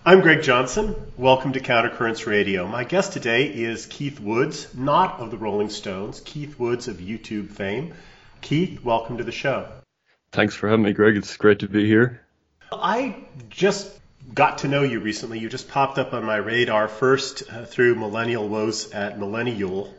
I'm Greg Johnson. Welcome to Countercurrents Radio. My guest today is Keith Woods, not of the Rolling Stones, Keith Woods of YouTube fame. Keith, welcome to the show. Thanks for having me, Greg. It's great to be here. I just got to know you recently. You just popped up on my radar first through Millennial Woes at Millennial.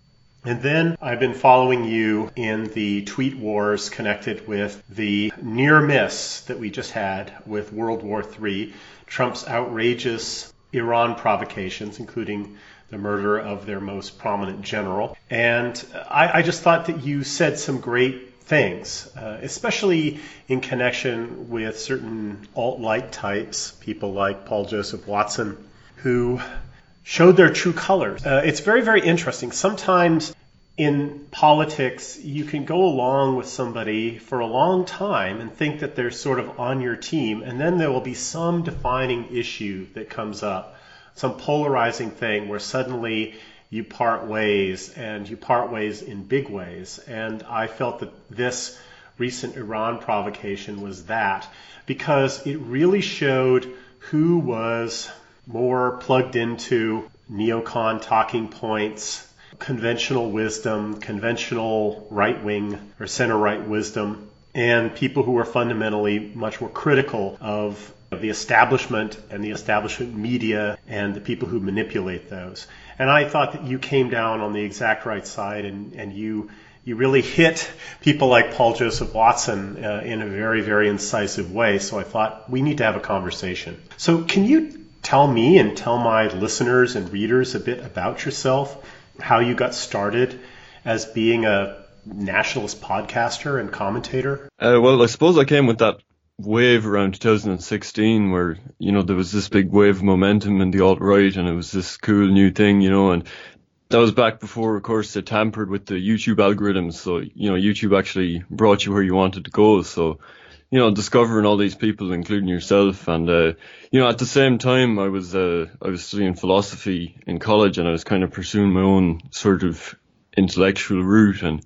And then I've been following you in the tweet wars connected with the near miss that we just had with World War III, Trump's outrageous Iran provocations, including the murder of their most prominent general. And I just thought that you said some great things, especially in connection with certain alt-right types, people like Paul Joseph Watson, who showed their true colors. It's very, very interesting. Sometimes in politics, you can go along with somebody for a long time and think that they're sort of on your team, and then there will be some defining issue that comes up, some polarizing thing where suddenly you part ways, and you part ways in big ways. And I felt that this recent Iran provocation was that, because it really showed who was more plugged into neocon talking points, conventional wisdom, conventional right-wing or center-right wisdom, and people who were fundamentally much more critical of the establishment and the establishment media and the people who manipulate those. And I thought that you came down on the exact right side, and you really hit people like Paul Joseph Watson in a very, very incisive way. So I thought we need to have a conversation. So can you tell me and tell my listeners and readers a bit about yourself, how you got started as being a nationalist podcaster and commentator? Well, I suppose I came with that wave around 2016 where, there was this big wave of momentum in the alt-right, and it was this cool new thing, and that was back before, of course, they tampered with the YouTube algorithms. So, YouTube actually brought you where you wanted to go. So, discovering all these people, including yourself. And, at the same time, I was studying philosophy in college, and I was kind of pursuing my own sort of intellectual route. And,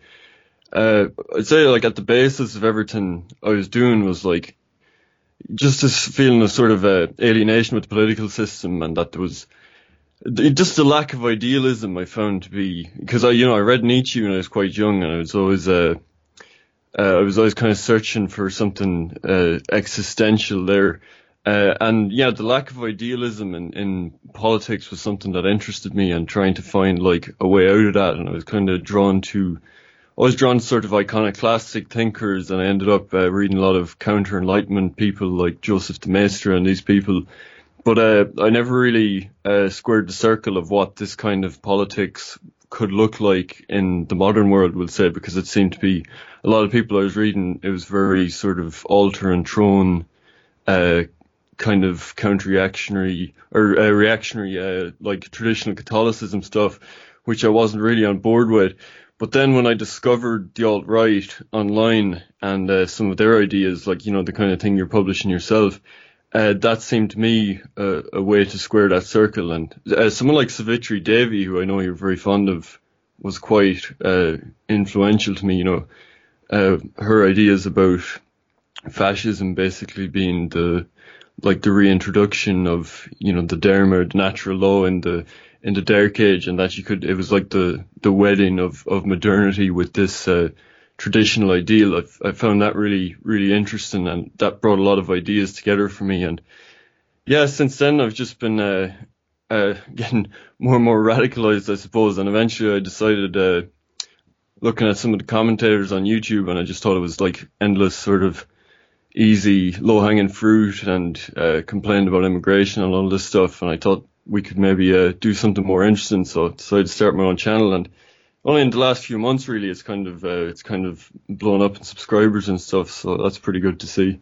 I'd say like at the basis of everything I was doing was like just this feeling of sort of alienation with the political system, and that there was just a lack of idealism I found to be, because I read Nietzsche when I was quite young, and I was always kind of searching for something existential there. The lack of idealism in politics was something that interested me, and trying to find like a way out of that. And I was kind of drawn to sort of iconoclastic thinkers, and I ended up reading a lot of counter-enlightenment people like Joseph de Maistre and these people. But I never really squared the circle of what this kind of politics could look like in the modern world, we'll say, because it seemed to be a lot of people I was reading, it was very sort of altar and throne, kind of counter-reactionary or reactionary, like traditional Catholicism stuff, which I wasn't really on board with. But then when I discovered the alt-right online and some of their ideas, like, the kind of thing you're publishing yourself, that seemed to me a way to square that circle. And someone like Savitri Devi, who I know you're very fond of, was quite influential to me. Her ideas about fascism basically being the reintroduction of, the Dharma, the natural law in the Dark Age, and that it was like the wedding of modernity with this traditional ideal. I found that really, really interesting, and that brought a lot of ideas together for me. And yeah, since then I've just been getting more and more radicalized, I suppose. And eventually I decided, looking at some of the commentators on YouTube, and I just thought it was like endless sort of easy, low-hanging fruit, and complained about immigration and all this stuff. And I thought we could maybe do something more interesting, so I decided to start my own channel. And only in the last few months, really, it's kind of blown up in subscribers and stuff. So that's pretty good to see.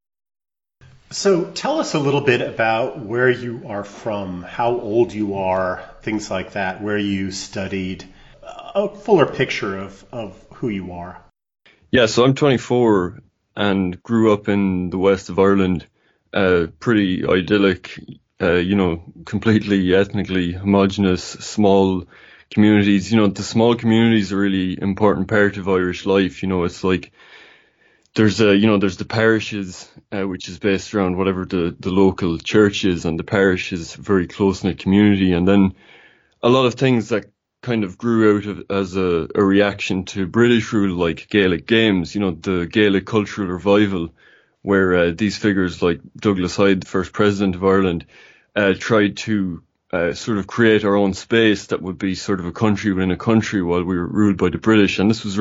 So tell us a little bit about where you are from, how old you are, things like that, where you studied, a fuller picture of who you are. Yeah, so I'm 24 and grew up in the west of Ireland, pretty idyllic, completely ethnically homogenous, small communities. The small communities are a really important part of Irish life. It's like there's there's the parishes, which is based around whatever the local church is, and the parish is a very close-knit community. And then a lot of things that kind of grew out of as a reaction to British rule, like Gaelic games, the Gaelic cultural revival, where these figures like Douglas Hyde, the first president of Ireland, tried to sort of create our own space that would be sort of a country within a country while we were ruled by the British. And this was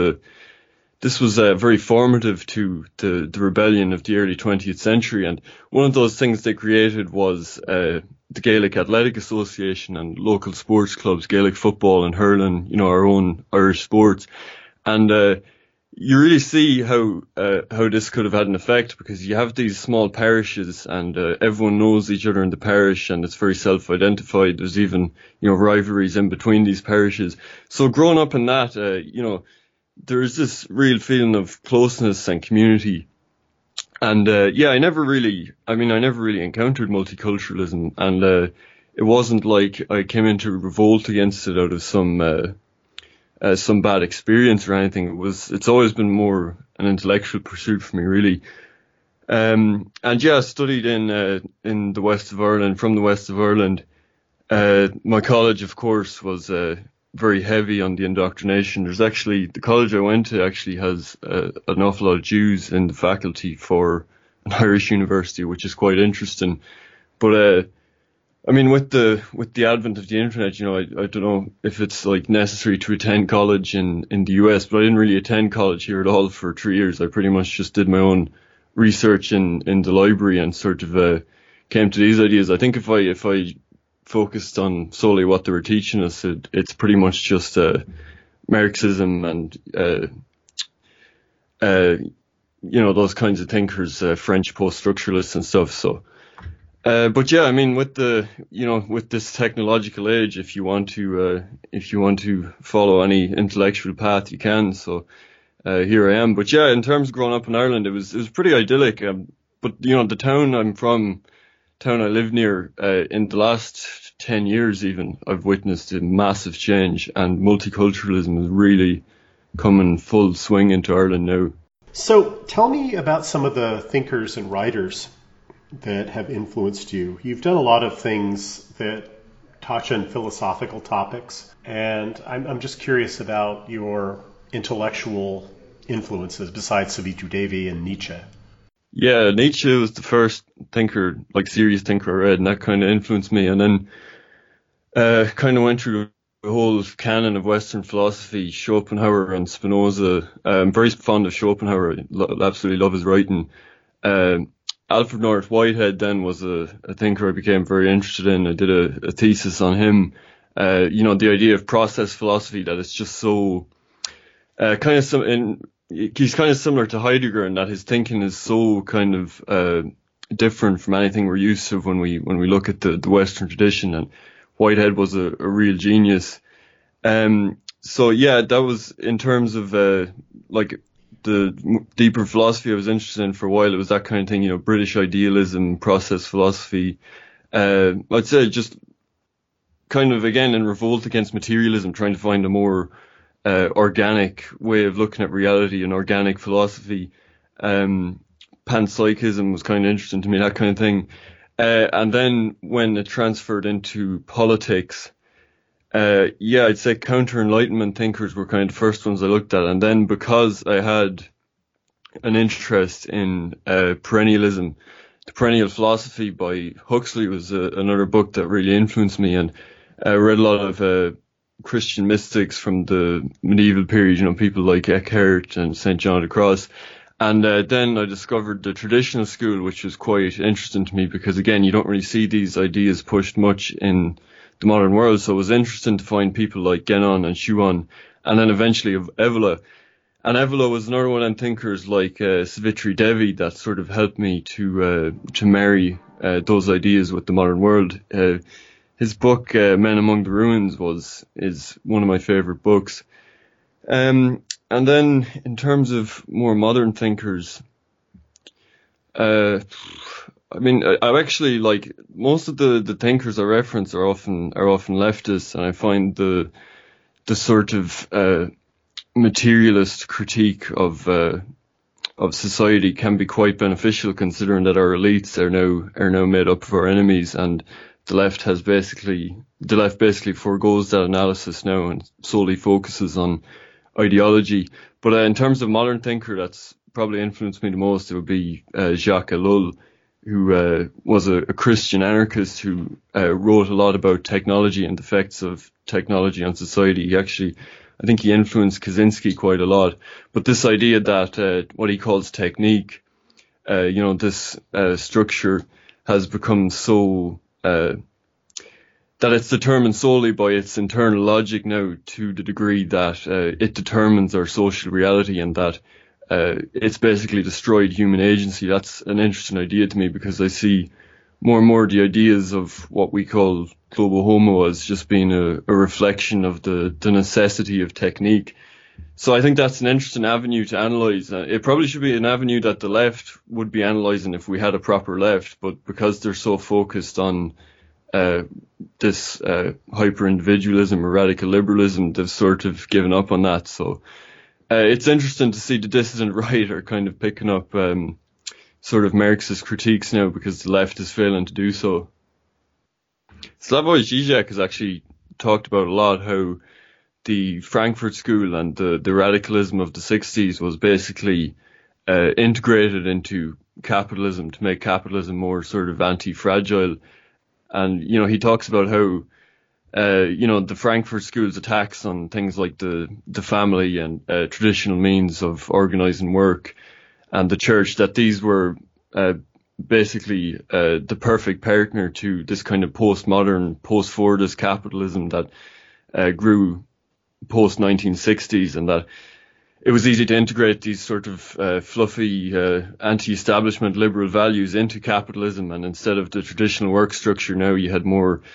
very formative to the rebellion of the early 20th century. And one of those things they created was the Gaelic Athletic Association and local sports clubs, Gaelic football and hurling, our own Irish sports. And you really see how this could have had an effect, because you have these small parishes and everyone knows each other in the parish, and it's very self-identified. There's even, rivalries in between these parishes. So growing up in that, there is this real feeling of closeness and community. And I never really encountered multiculturalism, and it wasn't like I came into revolt against it out of some bad experience or anything. It's always been more an intellectual pursuit for me, really. I studied in the west of Ireland, from the west of Ireland. My college, of course, was very heavy on the indoctrination. The college I went to actually has an awful lot of Jews in the faculty for an Irish university, which is quite interesting. But with the advent of the internet, I don't know if it's like necessary to attend college in the US, but I didn't really attend college here at all for 3 years. I pretty much just did my own research in the library and sort of came to these ideas. I think if I focused on solely what they were teaching us, it's pretty much just Marxism and those kinds of thinkers, French post-structuralists and stuff. So, with this technological age, if you want to follow any intellectual path, you can. So here I am. But yeah, in terms of growing up in Ireland, it was pretty idyllic. But the town I live near, in the last 10 years even, I've witnessed a massive change, and multiculturalism has really come in full swing into Ireland now. So tell me about some of the thinkers and writers that have influenced you. You've done a lot of things that touch on philosophical topics, and I'm just curious about your intellectual influences besides Savitriy Devi and Nietzsche. Yeah, Nietzsche was the first thinker, like serious thinker I read, and that kind of influenced me. And then kind of went through the whole canon of Western philosophy, Schopenhauer and Spinoza. I'm very fond of Schopenhauer. I absolutely love his writing. Alfred North Whitehead then was a thinker I became very interested in. I did a thesis on him. The idea of process philosophy, that it's just so he's kind of similar to Heidegger in that his thinking is so kind of different from anything we're used to when we look at the Western tradition. And Whitehead was a real genius. So yeah, that was in terms of like the deeper philosophy I was interested in for a while. It was that kind of thing, British idealism, process philosophy. I'd say just kind of again in revolt against materialism, trying to find a more organic way of looking at reality and organic philosophy. Panpsychism was kind of interesting to me, that kind of thing. And then when it transferred into politics, I'd say counter-enlightenment thinkers were kind of the first ones I looked at. And then because I had an interest in perennialism, The Perennial Philosophy by Huxley was another book that really influenced me. And I read a lot of Christian mystics from the medieval period, people like Eckhart and St. John of the Cross. And then I discovered the traditional school, which was quite interesting to me because, again, you don't really see these ideas pushed much in the modern world. So it was interesting to find people like Guénon and Schuon, and then eventually of Evola. And Evola was another one of them thinkers like Savitriy Devi that sort of helped me to marry those ideas with the modern world. His book, Men Among the Ruins, is one of my favorite books. And then in terms of more modern thinkers, I actually like most of the thinkers I reference are often leftists, and I find the sort of materialist critique of of society can be quite beneficial, considering that our elites are now made up of our enemies, and the left basically forgoes that analysis now and solely focuses on ideology. But in terms of modern thinker that's probably influenced me the most, it would be Jacques Ellul, who was a Christian anarchist who wrote a lot about technology and the effects of technology on society. I think he influenced Kaczynski quite a lot. But this idea that what he calls technique, this structure has become so that it's determined solely by its internal logic now, to the degree that it determines our social reality, and that it's basically destroyed human agency. That's an interesting idea to me, because I see more and more the ideas of what we call global homo as just being a reflection of the necessity of technique. So I think that's an interesting avenue to analyse. It probably should be an avenue that the left would be analysing if we had a proper left, but because they're so focused on this hyper-individualism or radical liberalism, they've sort of given up on that. So it's interesting to see the dissident right are kind of picking up sort of Marxist critiques now, because the left is failing to do so. Slavoj Žižek has actually talked about a lot how the Frankfurt School and the radicalism of the 60s was basically integrated into capitalism to make capitalism more sort of anti-fragile. And, he talks about how, the Frankfurt School's attacks on things like the family and traditional means of organising work and the church, that these were basically the perfect partner to this kind of postmodern, post-Fordist capitalism that grew post-1960s, and that it was easy to integrate these sort of fluffy anti-establishment liberal values into capitalism. And instead of the traditional work structure, now you had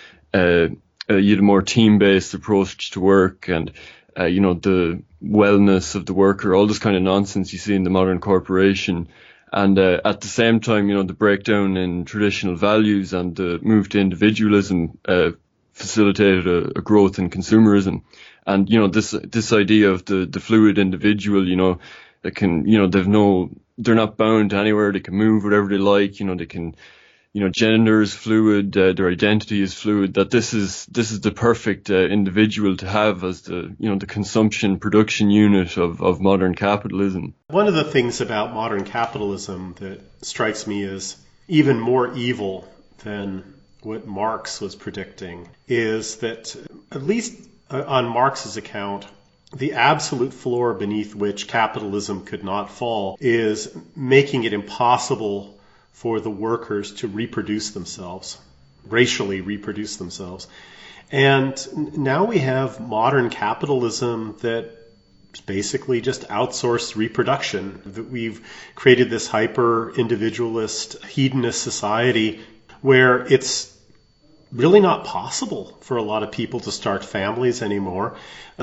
a more team-based approach to work, and the wellness of the worker, all this kind of nonsense you see in the modern corporation. And at the same time, the breakdown in traditional values and the move to individualism facilitated a growth in consumerism. And, this idea of the fluid individual, that can, they're not bound to anywhere. They can move whatever they like. They can, gender is fluid, their identity is fluid, that this is the perfect individual to have as the consumption production unit of modern capitalism. One of the things about modern capitalism that strikes me as even more evil than what Marx was predicting is that, at least on Marx's account, the absolute floor beneath which capitalism could not fall is making it impossible for the workers to reproduce themselves, racially reproduce themselves. And now we have modern capitalism that basically just outsourced reproduction. We've created this hyper-individualist, hedonist society where it's really not possible for a lot of people to start families anymore.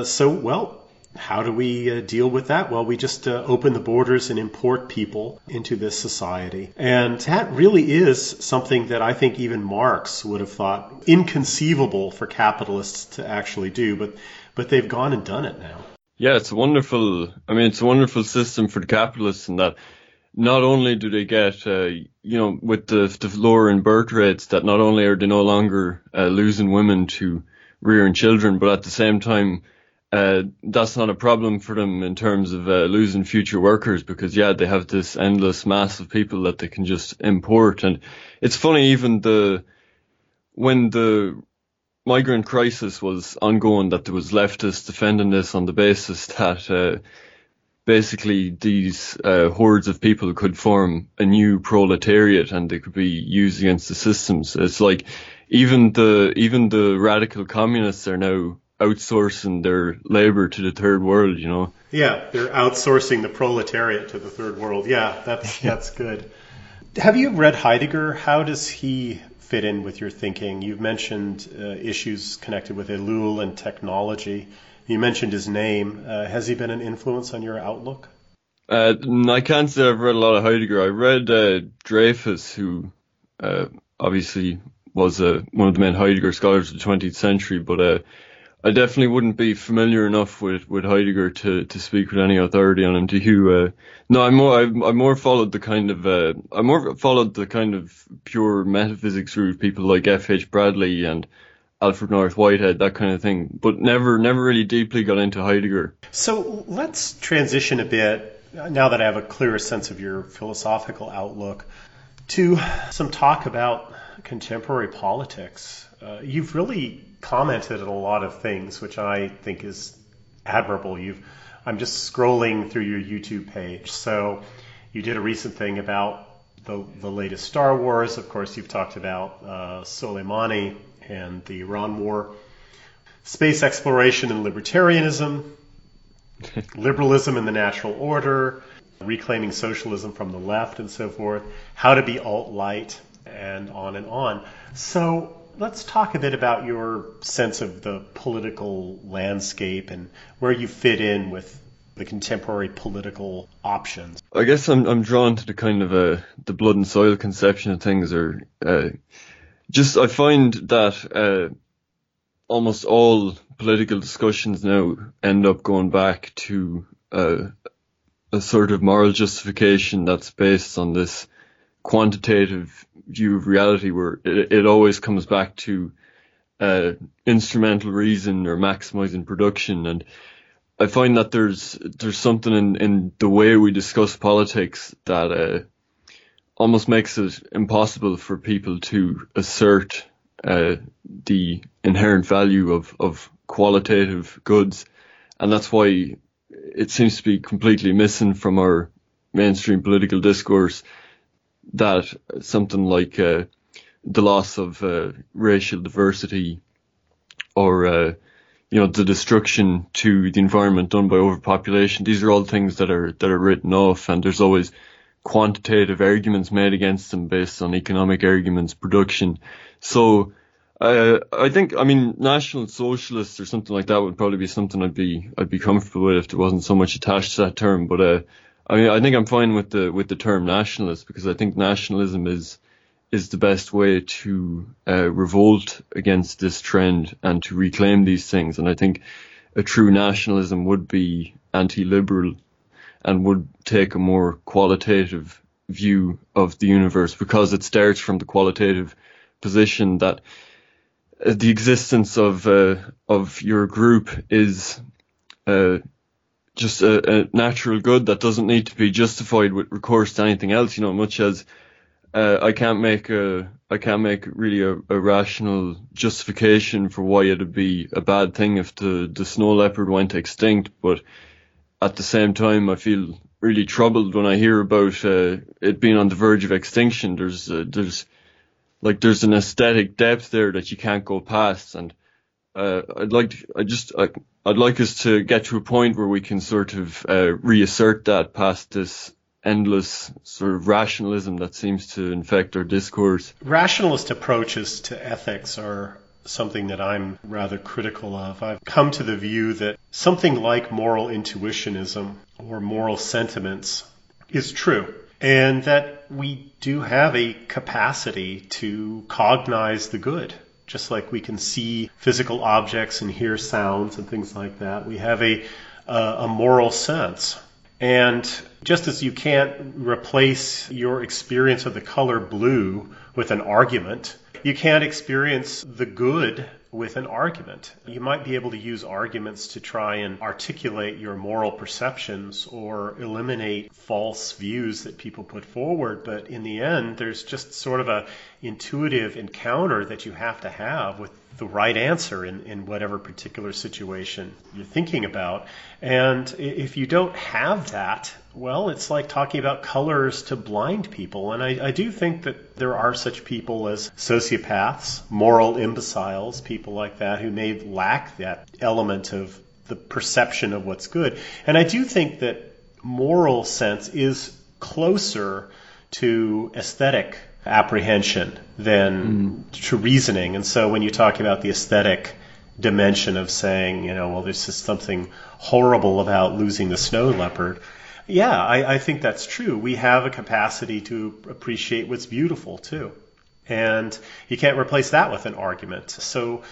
How do we deal with that? Well, we just open the borders and import people into this society. And that really is something that I think even Marx would have thought inconceivable for capitalists to actually do, but they've gone and done it now. Yeah, it's a wonderful system for the capitalists, in that not only do they get, with the lowering birth rates, that not only are they no longer losing women to rearing children, but at the same time, that's not a problem for them in terms of losing future workers, because they have this endless mass of people that they can just import. And it's funny, even when the migrant crisis was ongoing, that there was leftists defending this on the basis that basically these hordes of people could form a new proletariat and they could be used against the systems. It's like even the radical communists are now outsourcing their labor to the third world, Yeah, they're outsourcing the proletariat to the third world. Yeah, that's good. Have you read Heidegger? How does he fit in with your thinking? You've mentioned issues connected with Ellul and technology. You mentioned his name. Has he been an influence on your outlook? I can't say I've read a lot of Heidegger. I read Dreyfus, who obviously was one of the main Heidegger scholars of the 20th century, but I definitely wouldn't be familiar enough with Heidegger to speak with any authority on him. Do you? No, I more followed the kind of pure metaphysics route, people like F.H. Bradley and Alfred North Whitehead, that kind of thing, but never really deeply got into Heidegger. So let's transition a bit, now that I have a clearer sense of your philosophical outlook, to some talk about contemporary politics. You've really commented on a lot of things, which I think is admirable. I'm just scrolling through your YouTube page. So you did a recent thing about the latest Star Wars. Of course, you've talked about Soleimani and the Iran war, space exploration and libertarianism, liberalism and the natural order, reclaiming socialism from the left and so forth, how to be alt-light, and on and on. So let's talk a bit about your sense of the political landscape and where you fit in with the contemporary political options. I guess I'm drawn to the kind of the blood and soil conception of things, or I find that almost all political discussions now end up going back to a sort of moral justification that's based on this quantitative view of reality, where it always comes back to instrumental reason or maximizing production. And I find that there's something in the way we discuss politics that almost makes it impossible for people to assert the inherent value of qualitative goods. And that's why it seems to be completely missing from our mainstream political discourse that something like the loss of racial diversity, or the destruction to the environment done by overpopulation. These are all things that are written off, and there's always quantitative arguments made against them based on economic arguments, production. So I think, National Socialists or something like that would probably be something I'd be comfortable with if there wasn't so much attached to that term. But I think I'm fine with the term nationalist, because I think nationalism is the best way to revolt against this trend and to reclaim these things. And I think a true nationalism would be anti-liberal and would take a more qualitative view of the universe, because it starts from the qualitative position that the existence of your group is just a natural good that doesn't need to be justified with recourse to anything else. Much as I can't make really a rational justification for why it'd be a bad thing if the snow leopard went extinct, but at the same time I feel really troubled when I hear about it being on the verge of extinction. There's an aesthetic depth there that you can't go past, and I'd like us to get to a point where we can sort of reassert that past this endless sort of rationalism that seems to infect our discourse. Rationalist approaches to ethics are something that I'm rather critical of. I've come to the view that something like moral intuitionism or moral sentiments is true, and that we do have a capacity to cognize the good. Just like we can see physical objects and hear sounds and things like that, we have a moral sense. And just as you can't replace your experience of the color blue with an argument, you can't experience the good with an argument. You might be able to use arguments to try and articulate your moral perceptions or eliminate false views that people put forward, but in the end, there's just sort of a intuitive encounter that you have to have with the right answer in whatever particular situation you're thinking about. And if you don't have that, well, it's like talking about colors to blind people. And I do think that there are such people as sociopaths, moral imbeciles, people like that who may lack that element of the perception of what's good. And I do think that moral sense is closer to aesthetic apprehension than to reasoning. And so when you talk about the aesthetic dimension of saying, well, there's just something horrible about losing the snow leopard, yeah, I think that's true. We have a capacity to appreciate what's beautiful too. And you can't replace that with an argument. So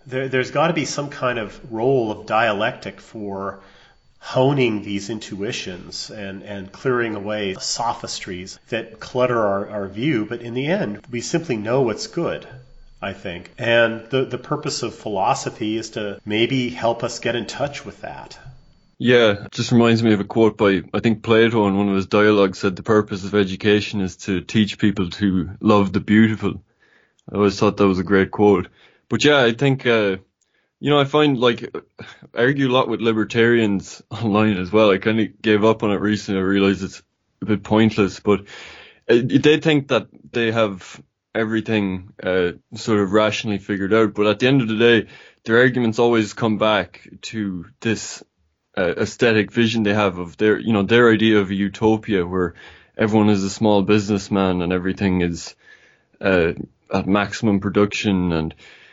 there's got to be some kind of role of dialectic for honing these intuitions and clearing away sophistries that clutter our view. But in the end, we simply know what's good, I think. And the purpose of philosophy is to maybe help us get in touch with that. Yeah, it just reminds me of a quote by, I think, Plato in one of his dialogues said the purpose of education is to teach people to love the beautiful. I always thought that was a great quote. But yeah, I think, I find I argue a lot with libertarians online as well. I kind of gave up on it recently. I realize it's a bit pointless, but they think that they have everything sort of rationally figured out. But at the end of the day, their arguments always come back to this aesthetic vision they have of their idea of a utopia where everyone is a small businessman and everything is at maximum production. And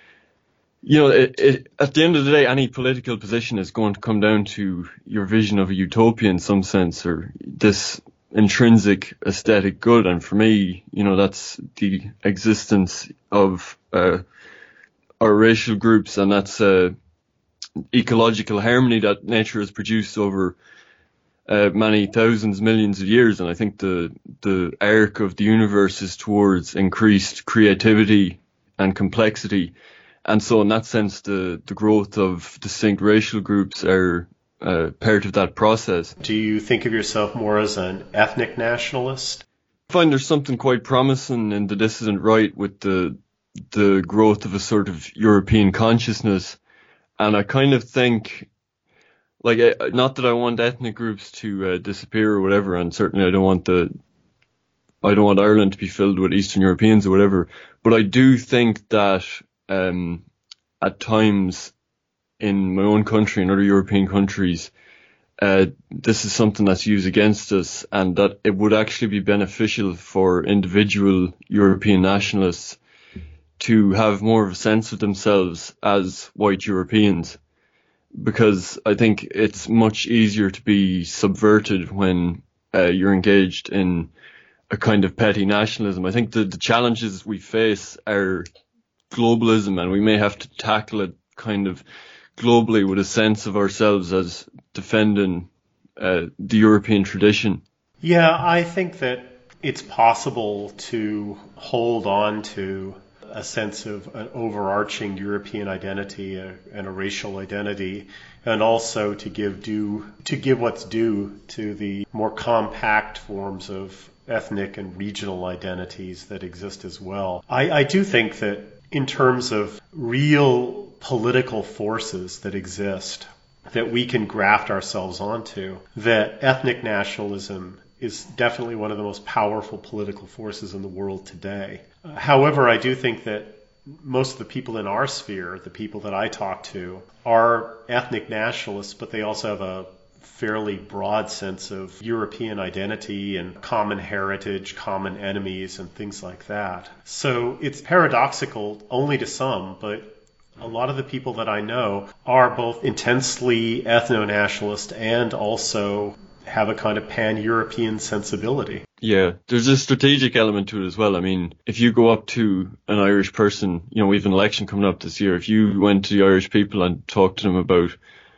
at the end of the day, any political position is going to come down to your vision of a utopia in some sense, or this intrinsic aesthetic good. And for me, that's the existence of our racial groups, and that's ecological harmony that nature has produced over many thousands, millions of years. And I think the arc of the universe is towards increased creativity and complexity. And so in that sense, the growth of distinct racial groups are part of that process. Do you think of yourself more as an ethnic nationalist? I find there's something quite promising in the dissident right with the growth of a sort of European consciousness. And I kind of think, not that I want ethnic groups to disappear or whatever, and certainly I don't want Ireland to be filled with Eastern Europeans or whatever, but I do think that at times in my own country and other European countries, this is something that's used against us, and that it would actually be beneficial for individual European nationalists to have more of a sense of themselves as white Europeans, because I think it's much easier to be subverted when you're engaged in a kind of petty nationalism. I think the challenges we face are globalism, and we may have to tackle it kind of globally with a sense of ourselves as defending the European tradition. Yeah, I think that it's possible to hold on to a sense of an overarching European identity and a racial identity, and also to give what's due to the more compact forms of ethnic and regional identities that exist as well. I do think that in terms of real political forces that exist that we can graft ourselves onto, that ethnic nationalism is definitely one of the most powerful political forces in the world today. However, I do think that most of the people in our sphere, the people that I talk to, are ethnic nationalists, but they also have a fairly broad sense of European identity and common heritage, common enemies, and things like that. So it's paradoxical only to some, but a lot of the people that I know are both intensely ethno-nationalist and also have a kind of pan-European sensibility. Yeah, there's a strategic element to it as well. I mean, if you go up to an Irish person, we have an election coming up this year, if you went to the Irish people and talked to them about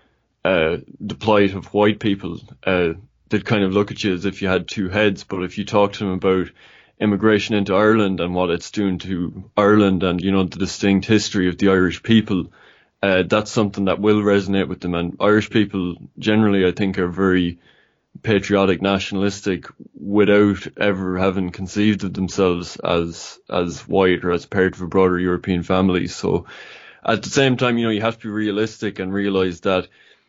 the plight of white people, they'd kind of look at you as if you had two heads. But if you talk to them about immigration into Ireland and what it's doing to Ireland and, the distinct history of the Irish people, that's something that will resonate with them. And Irish people generally, I think, are very patriotic, nationalistic, without ever having conceived of themselves as white or as part of a broader European family. So at the same time, you have to be realistic and realise that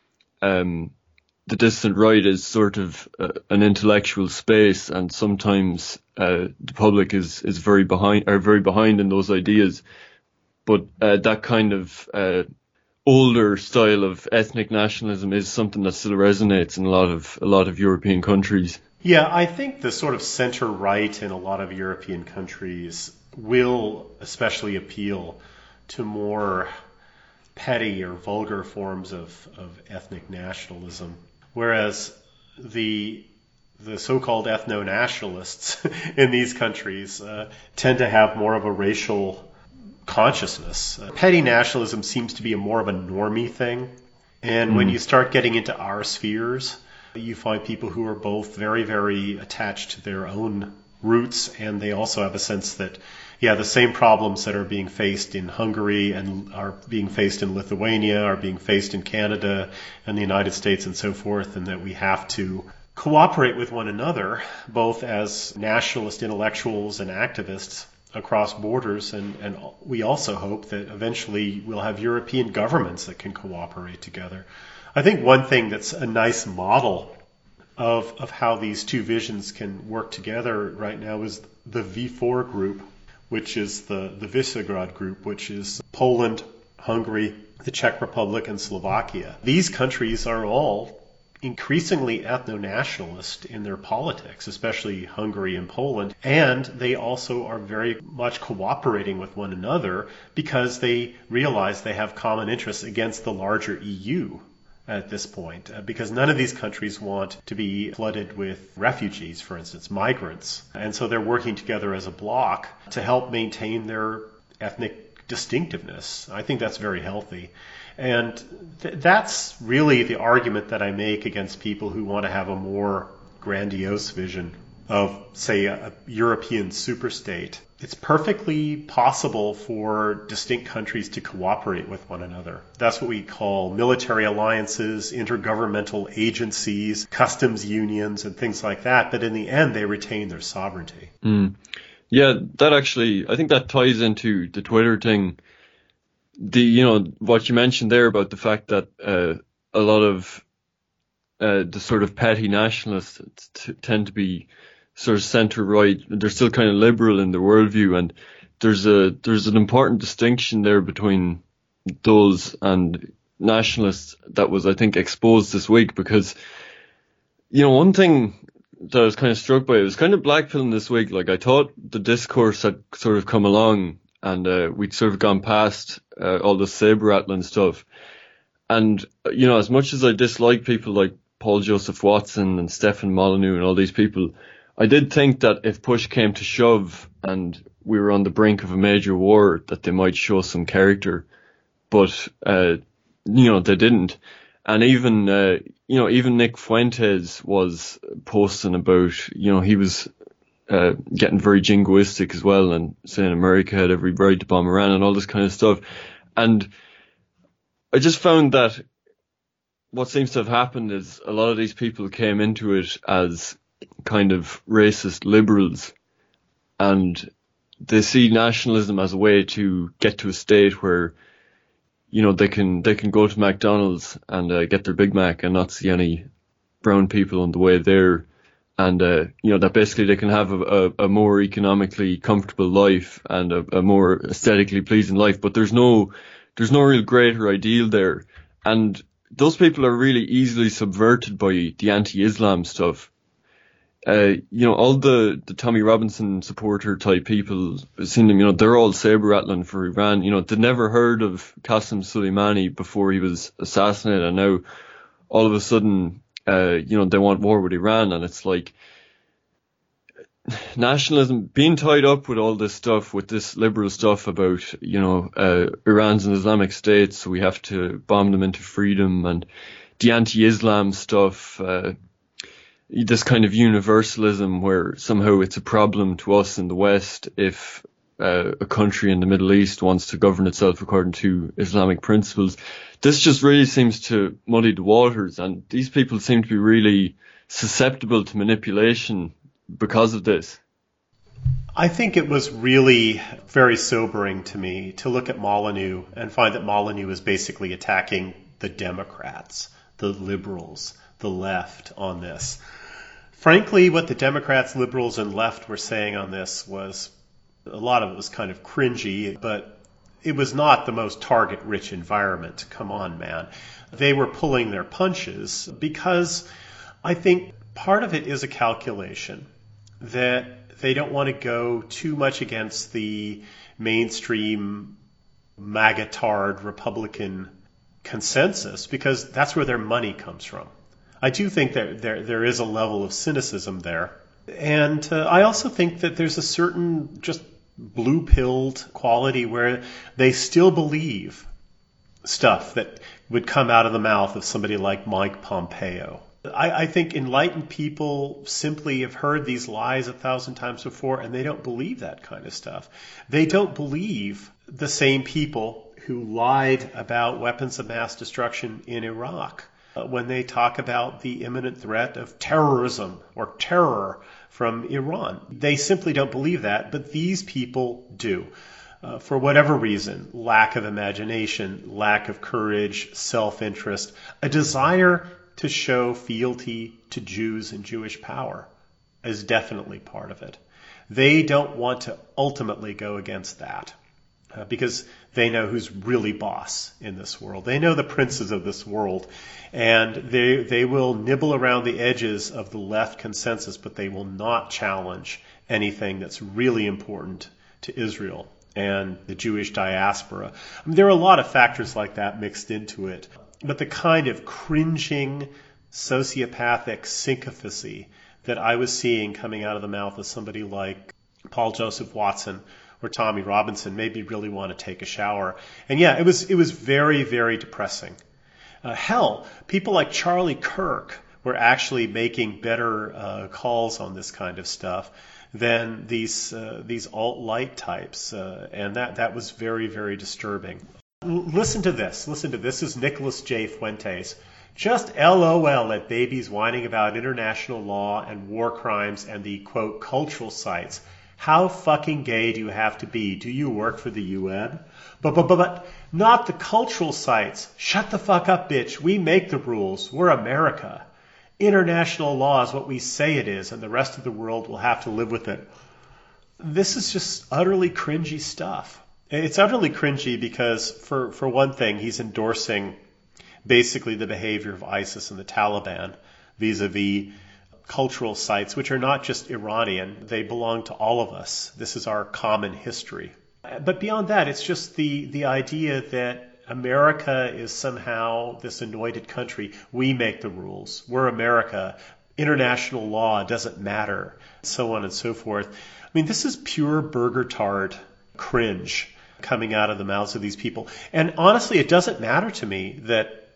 the distant right is sort of an intellectual space, and sometimes the public is very behind in those ideas. But that kind of older style of ethnic nationalism is something that still resonates in a lot of European countries. Yeah, I think the sort of center right in a lot of European countries will especially appeal to more petty or vulgar forms of ethnic nationalism, whereas the so-called ethno-nationalists in these countries tend to have more of a racial consciousness. Petty nationalism seems to be more of a normie thing. And when you start getting into our spheres, you find people who are both very, very attached to their own roots, and they also have a sense that, the same problems that are being faced in Hungary and are being faced in Lithuania are being faced in Canada and the United States and so forth, and that we have to cooperate with one another, both as nationalist intellectuals and activists across borders, and we also hope that eventually we'll have European governments that can cooperate together. I think one thing that's a nice model of how these two visions can work together right now is the V4 group, which is the Visegrad group, which is Poland, Hungary, the Czech Republic, and Slovakia. These countries are all increasingly ethno-nationalist in their politics, especially Hungary and Poland, and they also are very much cooperating with one another because they realize they have common interests against the larger EU at this point, because none of these countries want to be flooded with refugees, for instance, migrants, and so they're working together as a bloc to help maintain their ethnic distinctiveness. I think that's very healthy. And that's really the argument that I make against people who want to have a more grandiose vision of, say, a European superstate. It's perfectly possible for distinct countries to cooperate with one another. That's what we call military alliances, intergovernmental agencies, customs unions, and things like that. But in the end, they retain their sovereignty. Yeah, that actually, I think that ties into the Twitter thing. What you mentioned there about the fact that a lot of the sort of petty nationalists tend to be sort of centre-right. They're still kind of liberal in their worldview, and there's an important distinction there between those and nationalists that was, I think, exposed this week, because, one thing that I was kind of struck by, it was kind of blackpilling this week. Like, I thought the discourse had sort of come along, and we'd sort of gone past all the saber-rattling stuff. And, as much as I dislike people like Paul Joseph Watson and Stefan Molyneux and all these people, I did think that if push came to shove and we were on the brink of a major war, that they might show some character. But, they didn't. And even Nick Fuentes was posting about, he was getting very jingoistic as well, and saying America had every right to bomb Iran and all this kind of stuff. And I just found that what seems to have happened is a lot of these people came into it as kind of racist liberals, and they see nationalism as a way to get to a state where, they can go to McDonald's and get their Big Mac and not see any brown people on the way there. And, that basically they can have a more economically comfortable life and a more aesthetically pleasing life. But there's no real greater ideal there. And those people are really easily subverted by the anti-Islam stuff. All the Tommy Robinson supporter type people, seen them, they're all saber-rattling for Iran. They'd never heard of Qasem Soleimani before he was assassinated. And now all of a sudden, they want war with Iran, and it's like nationalism being tied up with all this stuff, with this liberal stuff about, Iran's an Islamic state, so we have to bomb them into freedom, and the anti-Islam stuff, this kind of universalism where somehow it's a problem to us in the West if a country in the Middle East wants to govern itself according to Islamic principles. This just really seems to muddy the waters, and these people seem to be really susceptible to manipulation because of this. I think it was really very sobering to me to look at Molyneux and find that Molyneux is basically attacking the Democrats, the liberals, the left on this. Frankly, what the Democrats, liberals, and left were saying on this was, a lot of it was kind of cringy, but it was not the most target-rich environment. Come on, man. They were pulling their punches because I think part of it is a calculation that they don't want to go too much against the mainstream MAGA-tard Republican consensus, because that's where their money comes from. I do think that there is a level of cynicism there. And I also think that there's a certain just blue-pilled quality where they still believe stuff that would come out of the mouth of somebody like Mike Pompeo. I think enlightened people simply have heard these lies 1,000 times before, and they don't believe that kind of stuff. They don't believe the same people who lied about weapons of mass destruction in Iraq when they talk about the imminent threat of terrorism or terror from Iran. They simply don't believe that, but these people do. For whatever reason, lack of imagination, lack of courage, self-interest, a desire to show fealty to Jews and Jewish power is definitely part of it. They don't want to ultimately go against that because they know who's really boss in this world. They know the princes of this world, and they will nibble around the edges of the left consensus, but they will not challenge anything that's really important to Israel and the Jewish diaspora. I mean, there are a lot of factors like that mixed into it. But the kind of cringing, sociopathic sycophancy that I was seeing coming out of the mouth of somebody like Paul Joseph Watson or Tommy Robinson made me really want to take a shower. And yeah, it was very, very depressing. Hell, people like Charlie Kirk were actually making better calls on this kind of stuff than these alt-light types, and that was very, very disturbing. Listen to this. This is Nicholas J. Fuentes. Just LOL at babies whining about international law and war crimes and the, quote, cultural sites. How fucking gay do you have to be? Do you work for the UN? But not the cultural sites. Shut the fuck up, bitch. We make the rules. We're America. International law is what we say it is, and the rest of the world will have to live with it. This is just utterly cringy stuff. It's utterly cringy because, for one thing, he's endorsing basically the behavior of ISIS and the Taliban vis-a-vis cultural sites, which are not just Iranian. They belong to all of us. This is our common history. But beyond that, it's just the idea that America is somehow this anointed country. We make the rules. We're America. International law doesn't matter, so on and so forth. I mean, this is pure burger-tard cringe coming out of the mouths of these people. And honestly, it doesn't matter to me that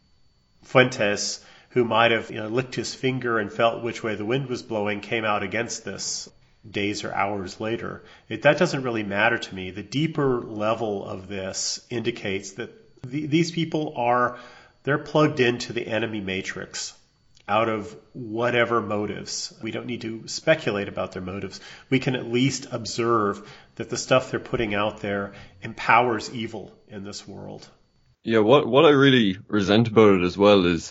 Fuentes, who might have licked his finger and felt which way the wind was blowing, came out against this days or hours later. That doesn't really matter to me. The deeper level of this indicates that these people they're plugged into the enemy matrix out of whatever motives. We don't need to speculate about their motives. We can at least observe that the stuff they're putting out there empowers evil in this world. Yeah, what I really resent about it as well is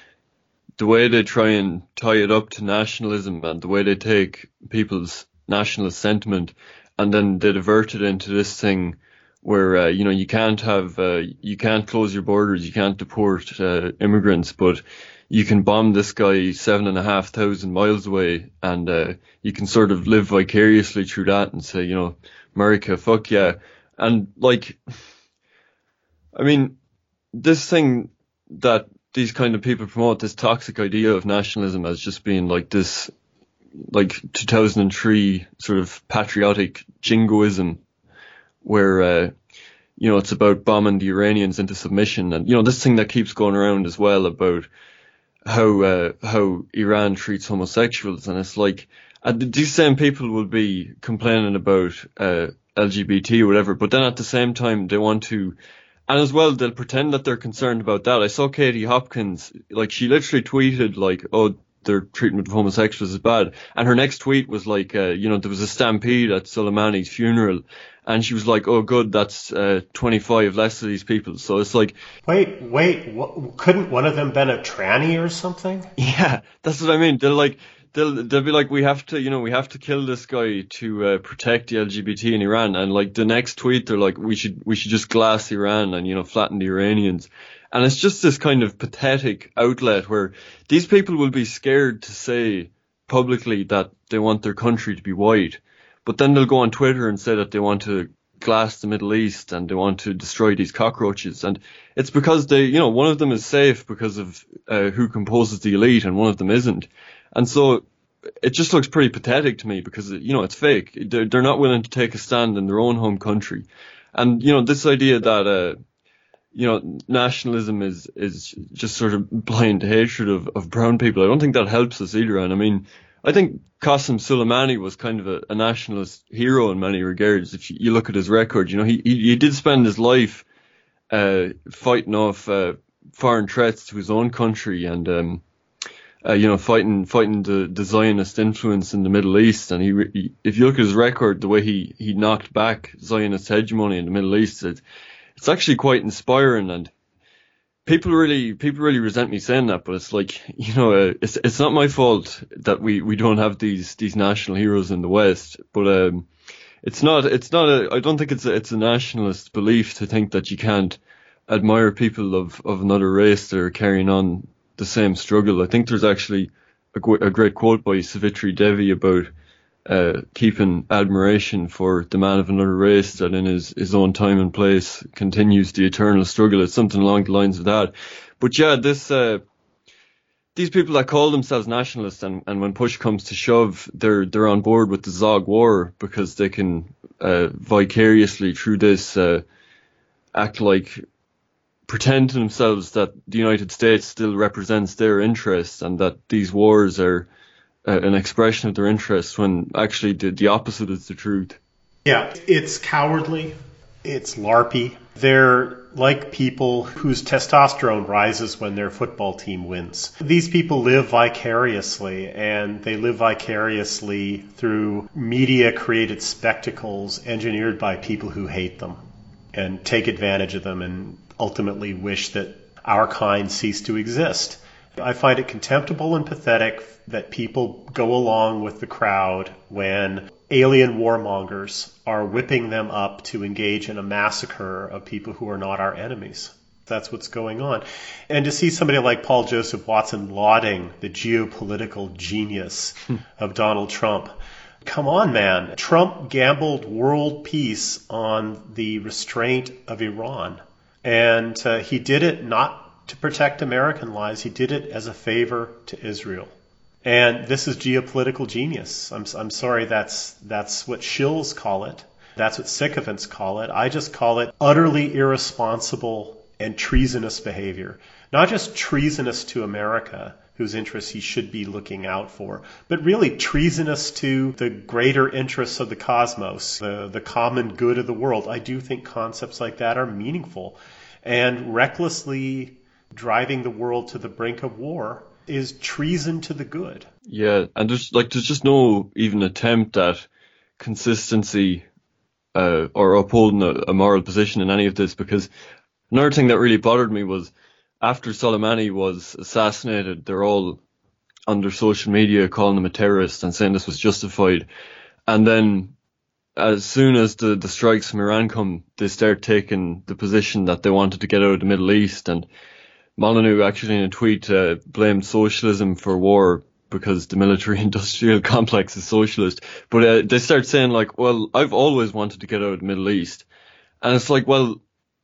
the way they try and tie it up to nationalism and the way they take people's nationalist sentiment and then they divert it into this thing where, you can't close your borders, you can't deport immigrants, but you can bomb this guy 7,500 miles away and you can sort of live vicariously through that and say, America, fuck yeah. And this thing that these kind of people promote, this toxic idea of nationalism as just being like this, 2003 sort of patriotic jingoism where, it's about bombing the Iranians into submission. And, this thing that keeps going around as well about how Iran treats homosexuals. And it's like, these same people will be complaining about LGBT or whatever, but then at the same time they want to, and as well they'll pretend that they're concerned about that. I saw Katie Hopkins, she literally tweeted oh, their treatment of homosexuals is bad, and her next tweet was there was a stampede at Soleimani's funeral, and she was like, oh good, that's 25 less of these people. So it's like, wait, couldn't one of them been a tranny or something? Yeah, that's what I mean. They'll be like, we have to kill this guy to protect the LGBT in Iran, and the next tweet they're like, we should just glass Iran and flatten the Iranians. And it's just this kind of pathetic outlet where these people will be scared to say publicly that they want their country to be white, but then they'll go on Twitter and say that they want to glass the Middle East and they want to destroy these cockroaches. And it's because one of them is safe because of who composes the elite and one of them isn't. And so it just looks pretty pathetic to me because, it's fake. They're not willing to take a stand in their own home country. And, this idea that, nationalism is just sort of blind hatred of brown people. I don't think that helps us either. And I mean, I think Qasem Soleimani was kind of a nationalist hero in many regards. If you look at his record, he did spend his life fighting off foreign threats to his own country and fighting the Zionist influence in the Middle East. And he if you look at his record, the way he knocked back Zionist hegemony in the Middle East, it's actually quite inspiring. And people really resent me saying that, but it's like, it's not my fault that we don't have these national heroes in the West. But I don't think it's a nationalist belief to think that you can't admire people of another race that are carrying on the same struggle. I think there's actually a great quote by Savitri Devi about keeping admiration for the man of another race that in his own time and place continues the eternal struggle. It's something along the lines of that. But yeah, these people that call themselves nationalists and when push comes to shove, they're on board with the Zog War because they can vicariously through this act like pretend to themselves that the United States still represents their interests and that these wars are an expression of their interests when actually the opposite is the truth. Yeah, it's cowardly, it's LARPy. They're like people whose testosterone rises when their football team wins. These people live vicariously, and they live vicariously through media-created spectacles engineered by people who hate them and take advantage of them and ultimately wish that our kind cease to exist. I find it contemptible and pathetic that people go along with the crowd when alien warmongers are whipping them up to engage in a massacre of people who are not our enemies. That's what's going on. And to see somebody like Paul Joseph Watson lauding the geopolitical genius of Donald Trump. Come on, man. Trump gambled world peace on the restraint of Iran. And he did it not to protect American lives. He did it as a favor to Israel. And this is geopolitical genius. I'm sorry, that's what shills call it. That's what sycophants call it. I just call it utterly irresponsible and treasonous behavior. Not just treasonous to America, whose interests he should be looking out for, but really treasonous to the greater interests of the cosmos, the common good of the world. I do think concepts like that are meaningful. And recklessly driving the world to the brink of war is treason to the good. Yeah, and there's just no even attempt at consistency or upholding a moral position in any of this, because another thing that really bothered me was after Soleimani was assassinated, they're all under social media calling him a terrorist and saying this was justified. And then as soon as the strikes from Iran come, they start taking the position that they wanted to get out of the Middle East. And Molyneux actually in a tweet blamed socialism for war because the military-industrial complex is socialist. But they start saying like, well, I've always wanted to get out of the Middle East. And it's like, well,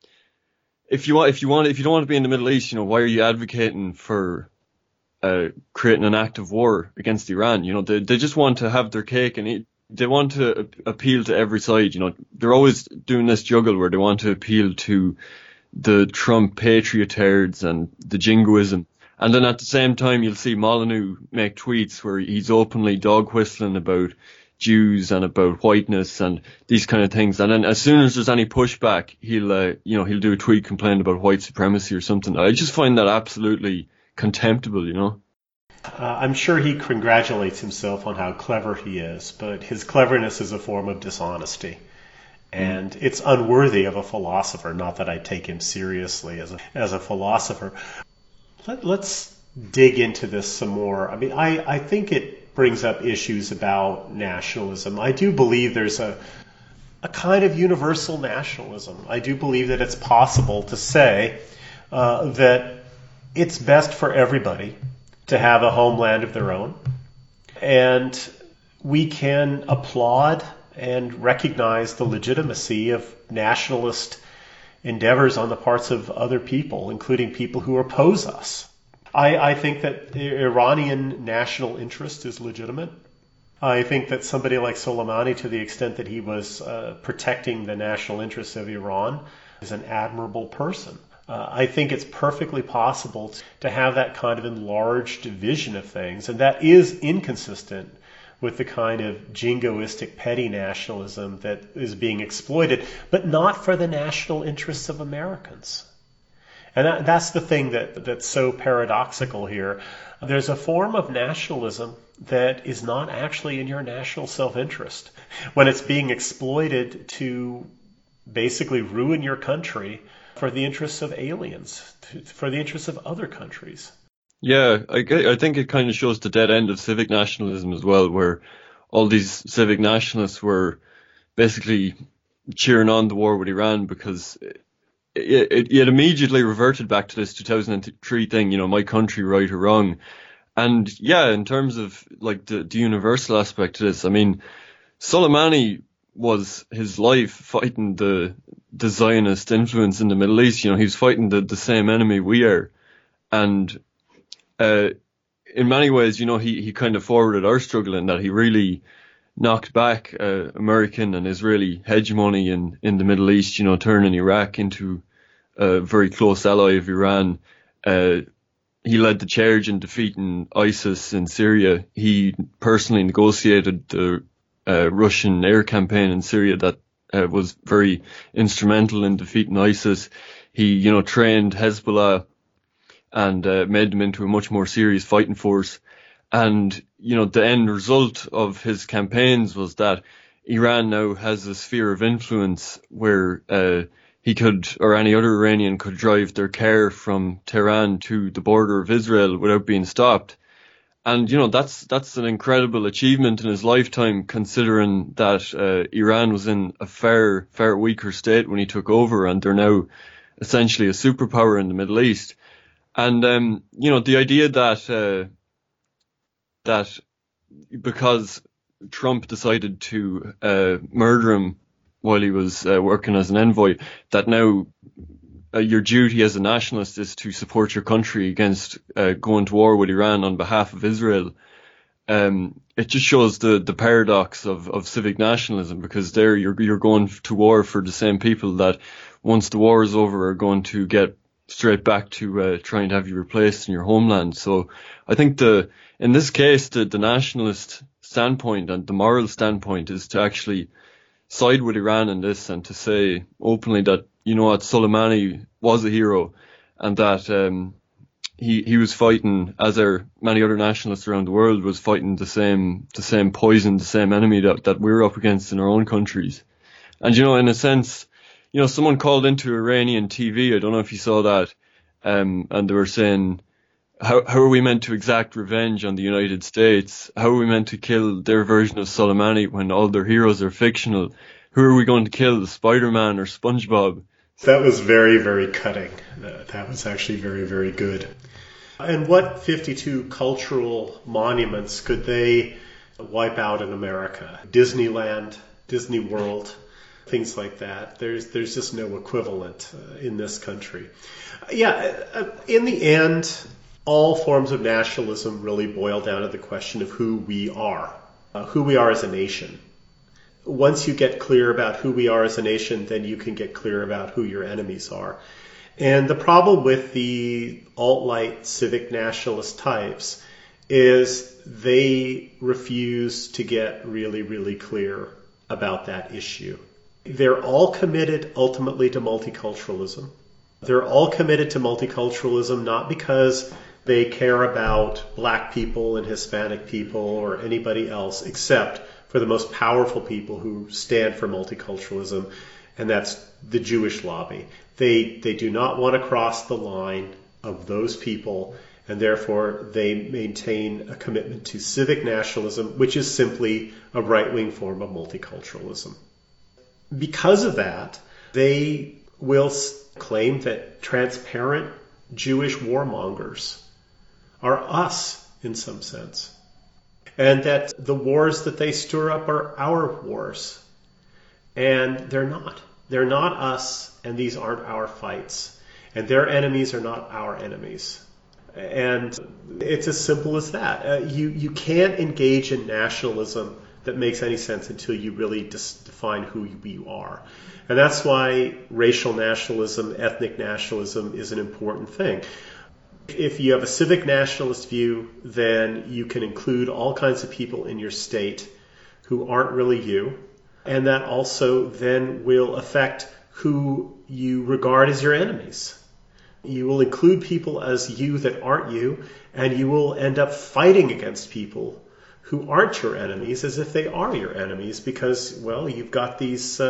if you don't want to be in the Middle East, why are you advocating for creating an act of war against Iran? They just want to have their cake and eat. They want to appeal to every side. They're always doing this juggle where they want to appeal to the Trump patriotards and the jingoism. And then at the same time, you'll see Molyneux make tweets where he's openly dog whistling about Jews and about whiteness and these kind of things. And then as soon as there's any pushback, he'll do a tweet complaining about white supremacy or something. I just find that absolutely contemptible, I'm sure he congratulates himself on how clever he is, but his cleverness is a form of dishonesty. And it's unworthy of a philosopher, not that I take him seriously as a philosopher. Let's dig into this some more. I mean, I think it brings up issues about nationalism. I do believe there's a kind of universal nationalism. I do believe that it's possible to say that it's best for everybody to have a homeland of their own. And we can applaud and recognize the legitimacy of nationalist endeavors on the parts of other people, including people who oppose us. I think that the Iranian national interest is legitimate. I think that somebody like Soleimani, to the extent that he was protecting the national interests of Iran, is an admirable person. I think it's perfectly possible to have that kind of enlarged vision of things, and that is inconsistent with the kind of jingoistic petty nationalism that is being exploited, but not for the national interests of Americans. And that's the thing that's so paradoxical here. There's a form of nationalism that is not actually in your national self-interest when it's being exploited to basically ruin your country for the interests of aliens, for the interests of other countries. Yeah, I think it kind of shows the dead end of civic nationalism as well, where all these civic nationalists were basically cheering on the war with Iran because it immediately reverted back to this 2003 thing, my country, right or wrong. And yeah, in terms of like the universal aspect to this, I mean, Soleimani was his life fighting the Zionist influence in the Middle East. He was fighting the same enemy we are. And in many ways, he kind of forwarded our struggle in that he really knocked back American and Israeli hegemony in the Middle East, turning Iraq into a very close ally of Iran. He led the charge in defeating ISIS in Syria. He personally negotiated the Russian air campaign in Syria that was very instrumental in defeating ISIS. He, trained Hezbollah and made them into a much more serious fighting force. And, the end result of his campaigns was that Iran now has a sphere of influence where he could, or any other Iranian could drive their car from Tehran to the border of Israel without being stopped. And, that's an incredible achievement in his lifetime, considering that Iran was in a far weaker state when he took over, and they're now essentially a superpower in the Middle East. And, the idea that because Trump decided to murder him while he was working as an envoy, that now your duty as a nationalist is to support your country against going to war with Iran on behalf of Israel. It just shows the paradox of civic nationalism, because there you're going to war for the same people that once the war is over are going to get straight back to trying to have you replaced in your homeland. So I think in this case, the nationalist standpoint and the moral standpoint is to actually side with Iran in this and to say openly that, Soleimani was a hero, and that he was fighting, as are many other nationalists around the world, was fighting the same poison, the same enemy that we're up against in our own countries. And, in a sense, someone called into Iranian TV, I don't know if you saw that, and they were saying, how are we meant to exact revenge on the United States? How are we meant to kill their version of Soleimani when all their heroes are fictional? Who are we going to kill, Spider-Man or SpongeBob? That was very, very cutting. That was actually very, very good. And what 52 cultural monuments could they wipe out in America? Disneyland, Disney World, things like that. There's just no equivalent in this country. Yeah, in the end, all forms of nationalism really boil down to the question of who we are as a nation. Once you get clear about who we are as a nation, then you can get clear about who your enemies are. And the problem with the alt-right civic nationalist types is they refuse to get really, really clear about that issue. They're all committed ultimately to multiculturalism. They're all committed to multiculturalism not because they care about black people and Hispanic people or anybody else, except for the most powerful people who stand for multiculturalism, and that's the Jewish lobby. They do not want to cross the line of those people, and therefore they maintain a commitment to civic nationalism, which is simply a right-wing form of multiculturalism. Because of that, they will claim that transparent Jewish warmongers are us in some sense, and that the wars that they stir up are our wars. And they're not. They're not us, and these aren't our fights. And their enemies are not our enemies. And it's as simple as that. You can't engage in nationalism that makes any sense until you really define who you are. And that's why racial nationalism, ethnic nationalism is an important thing. If you have a civic nationalist view, then you can include all kinds of people in your state who aren't really you. And that also then will affect who you regard as your enemies. You will include people as you that aren't you, and you will end up fighting against people who aren't your enemies as if they are your enemies because, well, you've got this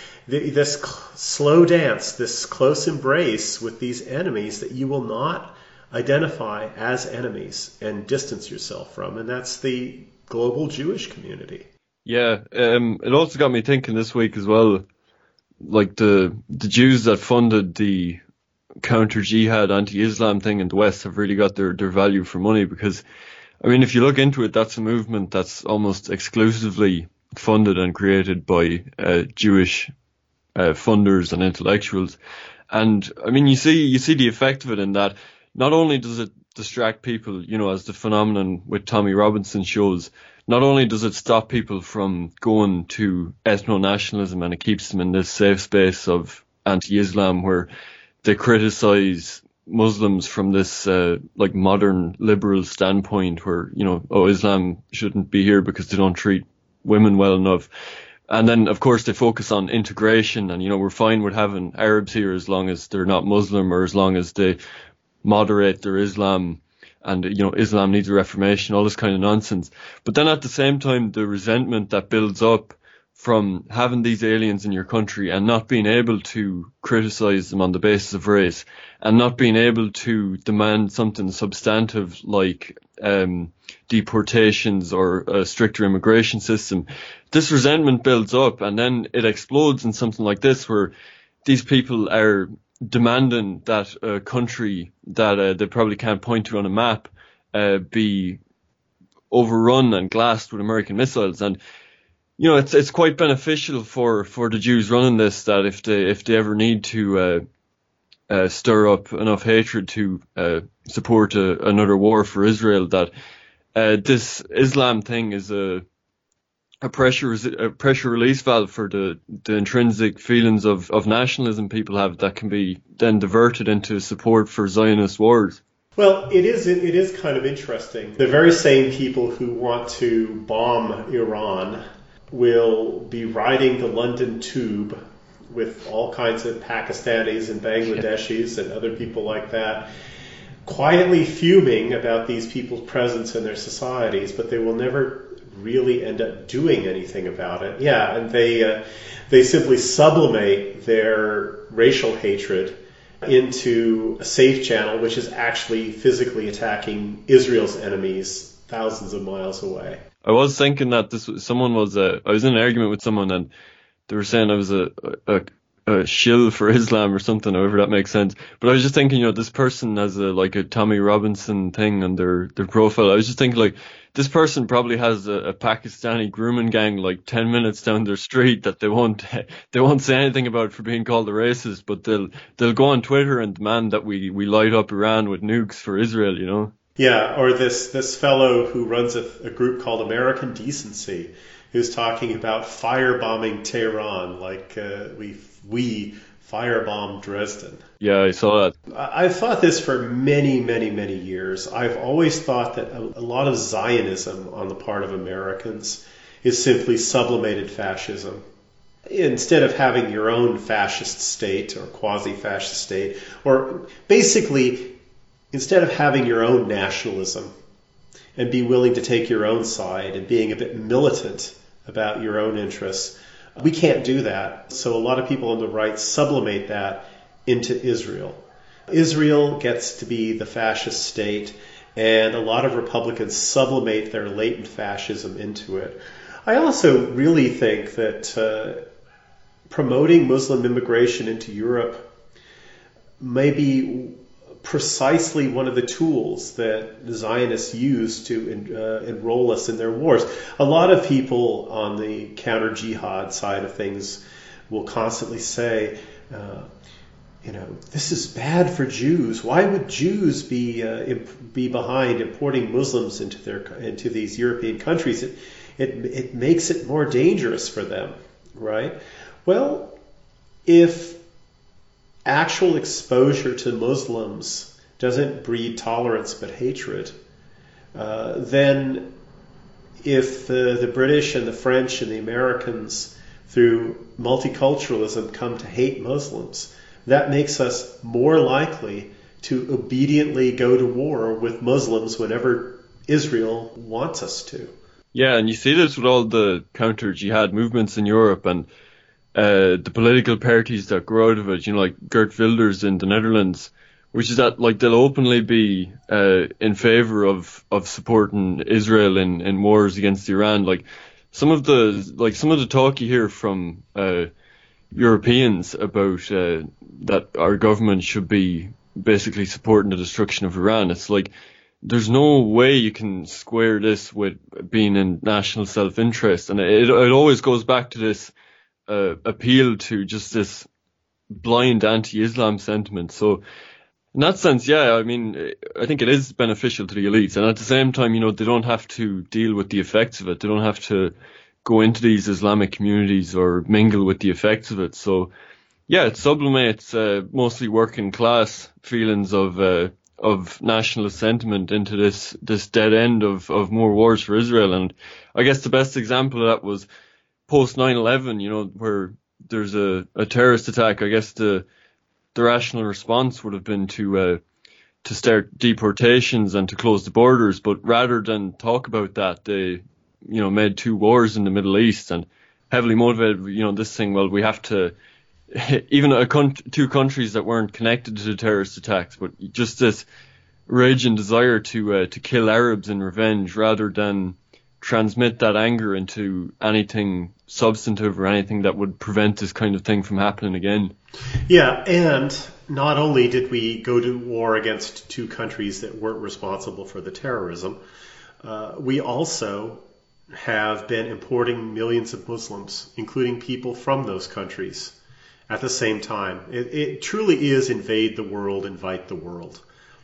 slow dance, this close embrace with these enemies that you will not identify as enemies and distance yourself from, and that's the global Jewish community. Yeah, it also got me thinking this week as well, like the Jews that funded the counter-jihad, anti-Islam thing in the West have really got their value for money because, I mean, if you look into it, that's a movement that's almost exclusively funded and created by Jewish funders and intellectuals. And, I mean, you see the effect of it in that not only does it distract people, you know, as the phenomenon with Tommy Robinson shows, not only does it stop people from going to ethno-nationalism and it keeps them in this safe space of anti-Islam where they criticize Muslims from this like modern liberal standpoint where, you know, oh, Islam shouldn't be here because they don't treat women well enough. And then, of course, they focus on integration and, you know, we're fine with having Arabs here as long as they're not Muslim or as long as they moderate their Islam and, you know, Islam needs a reformation, all this kind of nonsense. But then at the same time, the resentment that builds up from having these aliens in your country and not being able to criticize them on the basis of race and not being able to demand something substantive like deportations or a stricter immigration system, this resentment builds up and then it explodes in something like this where these people are demanding that a country that they probably can't point to on a map be overrun and glassed with American missiles. And you know, it's quite beneficial for the Jews running this that if they ever need to stir up enough hatred to support another war for Israel, that this Islam thing is a pressure release valve for the intrinsic feelings of nationalism people have that can be then diverted into support for Zionist wars. Well, it is kind of interesting. The very same people who want to bomb Iran will be riding the London Tube with all kinds of Pakistanis and Bangladeshis and other people like that, quietly fuming about these people's presence in their societies, but they will never really end up doing anything about it. Yeah, and they simply sublimate their racial hatred into a safe channel, which is actually physically attacking Israel's enemies thousands of miles away. I was thinking that I was in an argument with someone and they were saying I was a shill for Islam or something, however that makes sense. But I was just thinking, you know, this person has a Tommy Robinson thing on their profile. I was just thinking, like, this person probably has a Pakistani grooming gang like 10 minutes down their street that they won't say anything about for being called a racist, but they'll go on Twitter and demand that we light up Iran with nukes for Israel, you know? Yeah, or this fellow who runs a group called American Decency, who's talking about firebombing Tehran, like we firebombed Dresden. Yeah, I saw that. I've thought this for many, many, many years. I've always thought that a lot of Zionism on the part of Americans is simply sublimated fascism. Instead of having your own fascist state or quasi-fascist state, or basically instead of having your own nationalism and be willing to take your own side and being a bit militant about your own interests, we can't do that. So a lot of people on the right sublimate that into Israel. Israel gets to be the fascist state, and a lot of Republicans sublimate their latent fascism into it. I also really think that promoting Muslim immigration into Europe may be precisely one of the tools that the Zionists use to enroll us in their wars. A lot of people on the counter-jihad side of things will constantly say, this is bad for Jews. Why would Jews be behind importing Muslims into these European countries? It makes it more dangerous for them, right? Well, if actual exposure to Muslims doesn't breed tolerance but hatred, then if the British and the French and the Americans, through multiculturalism, come to hate Muslims, that makes us more likely to obediently go to war with Muslims whenever Israel wants us to. Yeah, and you see this with all the counter-jihad movements in Europe and the political parties that grow out of it, like Geert Wilders in the Netherlands, which is that they'll openly be in favor of supporting Israel in wars against Iran. Some of the talk you hear from Europeans about that our government should be basically supporting the destruction of Iran. It's there's no way you can square this with being in national self-interest, and it always goes back to this appeal to just this blind anti-Islam sentiment. So in that sense, yeah, I think it is beneficial to the elites, and at the same time, they don't have to deal with the effects of it. They don't have to go into these Islamic communities or mingle with the effects of it. So yeah, it sublimates mostly working class feelings of nationalist sentiment into this dead end of more wars for Israel. And I guess the best example of that was post 9/11, where there's a terrorist attack. I guess the rational response would have been to start deportations and to close the borders, but rather than talk about that, they made 2 wars in the Middle East and heavily motivated this thing. Well, we have to, even 2 countries that weren't connected to the terrorist attacks, but just this rage and desire to kill Arabs in revenge, rather than transmit that anger into anything substantive or anything that would prevent this kind of thing from happening again. Yeah, and not only did we go to war against 2 countries that weren't responsible for the terrorism, we also have been importing millions of Muslims, including people from those countries, at the same time. It truly is invade the world, invite the world.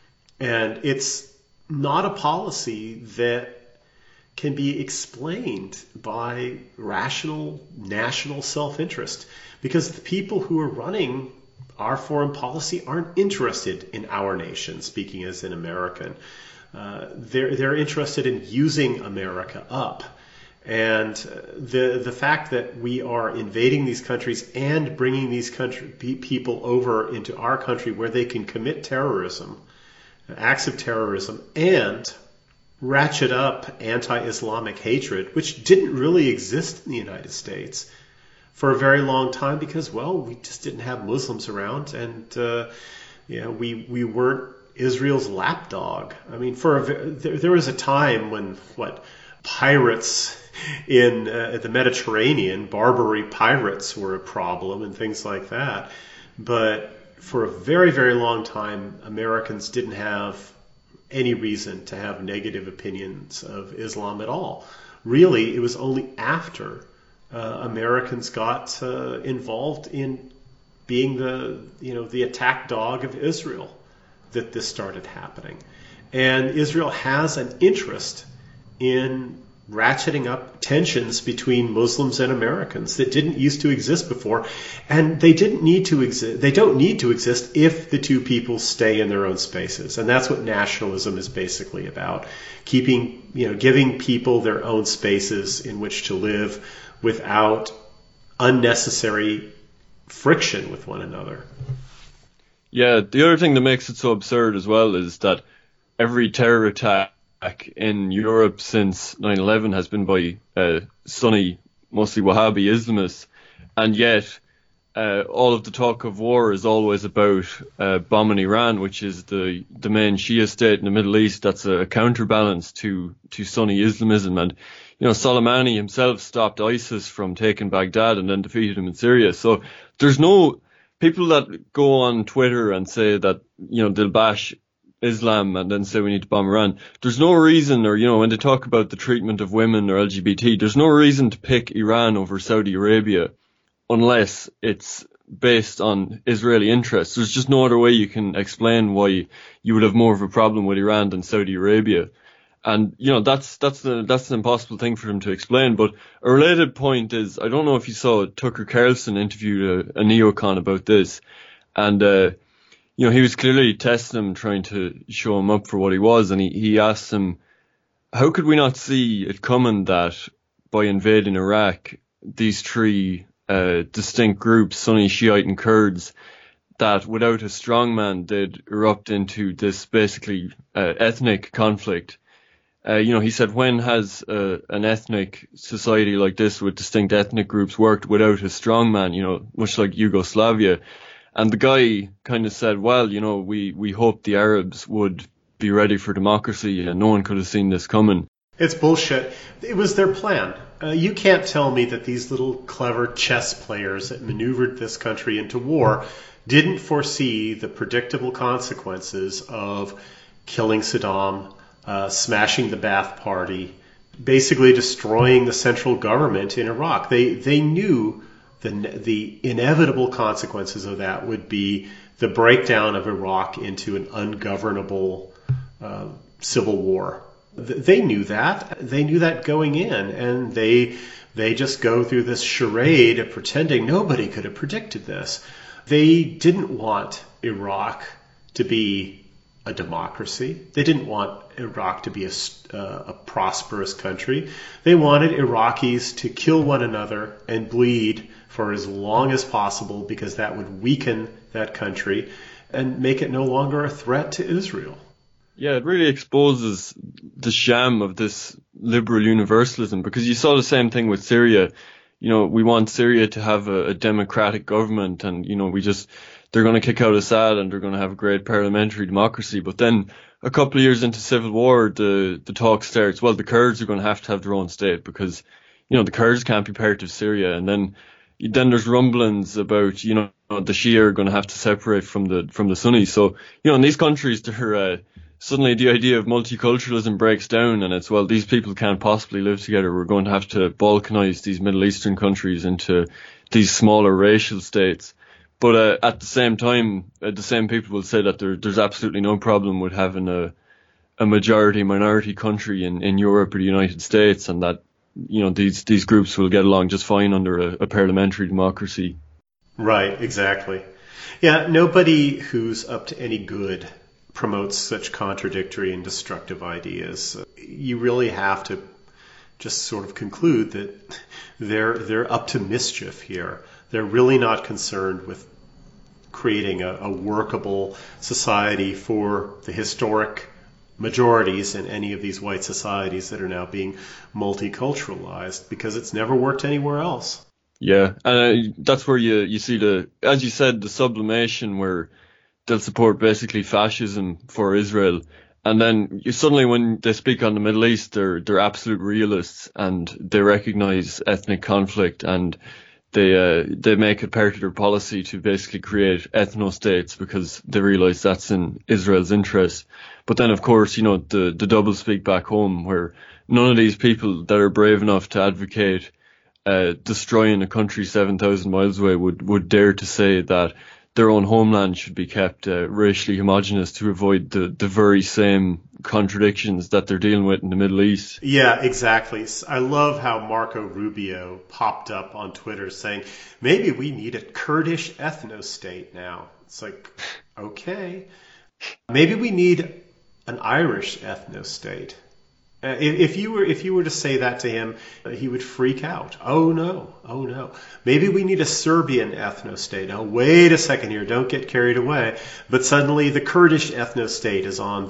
And it's not a policy that can be explained by rational national self-interest, because the people who are running our foreign policy aren't interested in our nation, speaking as an American. They're interested in using America up. And the fact that we are invading these countries and bringing these people over into our country where they can commit terrorism, acts of terrorism, and ratchet up anti-Islamic hatred, which didn't really exist in the United States for a very long time because, well, we just didn't have Muslims around, and we weren't Israel's lapdog. There was a time when pirates in the Mediterranean, Barbary pirates were a problem and things like that. But for a very, very long time, Americans didn't have any reason to have negative opinions of Islam at all. Really, it was only after Americans got involved in being the attack dog of Israel that this started happening. And Israel has an interest in ratcheting up tensions between Muslims and Americans that didn't used to exist before, and they didn't need to exist. They don't need to exist if the 2 people stay in their own spaces, and that's what nationalism is basically about: giving people their own spaces in which to live without unnecessary friction with one another. Yeah, the other thing that makes it so absurd as well is that every terror attack in Europe since 9/11 has been by Sunni, mostly Wahhabi Islamists, and yet all of the talk of war is always about bombing Iran, which is the main Shia state in the Middle East. That's a counterbalance to Sunni Islamism. And Soleimani himself stopped ISIS from taking Baghdad and then defeated him in Syria. So there's no people that go on Twitter and say that they'll bash Islam and then say we need to bomb Iran. There's no reason, or when they talk about the treatment of women or LGBT, there's no reason to pick Iran over Saudi Arabia unless it's based on Israeli interests. There's just no other way you can explain why you would have more of a problem with Iran than Saudi Arabia. And, that's an impossible thing for him to explain. But a related point is, I don't know if you saw Tucker Carlson interviewed a neocon about this. And, he was clearly testing him, trying to show him up for what he was. And he asked him, how could we not see it coming that by invading Iraq, these three distinct groups, Sunni, Shiite and Kurds, that without a strongman they'd erupt into this basically ethnic conflict. He said, when has an ethnic society like this with distinct ethnic groups worked without a strongman, much like Yugoslavia? And the guy kind of said, well, we hoped the Arabs would be ready for democracy and no one could have seen this coming. It's bullshit. It was their plan. You can't tell me that these little clever chess players that maneuvered this country into war didn't foresee the predictable consequences of killing Saddam, smashing the Ba'ath Party, basically destroying the central government in Iraq. They knew the inevitable consequences of that would be the breakdown of Iraq into an ungovernable civil war. They knew that. They knew that going in, and they just go through this charade of pretending nobody could have predicted this. They didn't want Iraq to be a democracy. They didn't want Iraq to be a prosperous country. They wanted Iraqis to kill one another and bleed for as long as possible because that would weaken that country and make it no longer a threat to Israel. Yeah, it really exposes the sham of this liberal universalism, because you saw the same thing with Syria. We want Syria to have a democratic government, and, they're going to kick out Assad and they're going to have a great parliamentary democracy. But then a couple of years into civil war, the talk starts, well, the Kurds are going to have their own state because, the Kurds can't be part of Syria. And then there's rumblings about, the Shia are going to have to separate from the Sunnis. So, in these countries, they're, suddenly the idea of multiculturalism breaks down, and it's, well, these people can't possibly live together. We're going to have to balkanize these Middle Eastern countries into these smaller racial states. But at the same time, the same people will say that there's absolutely no problem with having a majority-minority country in Europe or the United States, and that, these groups will get along just fine under a parliamentary democracy. Right, exactly. Yeah, nobody who's up to any good promotes such contradictory and destructive ideas. You really have to just sort of conclude that they're up to mischief here. They're really not concerned with creating a workable society for the historic majorities in any of these white societies that are now being multiculturalized, because it's never worked anywhere else. Yeah, and that's where you see as you said, the sublimation where they'll support basically fascism for Israel. And then suddenly when they speak on the Middle East, they're absolute realists, and they recognize ethnic conflict, and they make it part of their policy to basically create ethno-states because they realize that's in Israel's interest. But then, of course, the double speak back home, where none of these people that are brave enough to advocate destroying a country 7,000 miles away would dare to say that their own homeland should be kept racially homogenous to avoid the very same contradictions that they're dealing with in the Middle East. Yeah, exactly. I love how Marco Rubio popped up on Twitter saying, maybe we need a Kurdish ethno-state now. It's like, okay. Maybe we need an Irish ethno-state. If you were to say that to him, he would freak out. Oh no. Maybe we need a Serbian ethno-state. Now wait a second here, don't get carried away. But suddenly the Kurdish ethno-state is on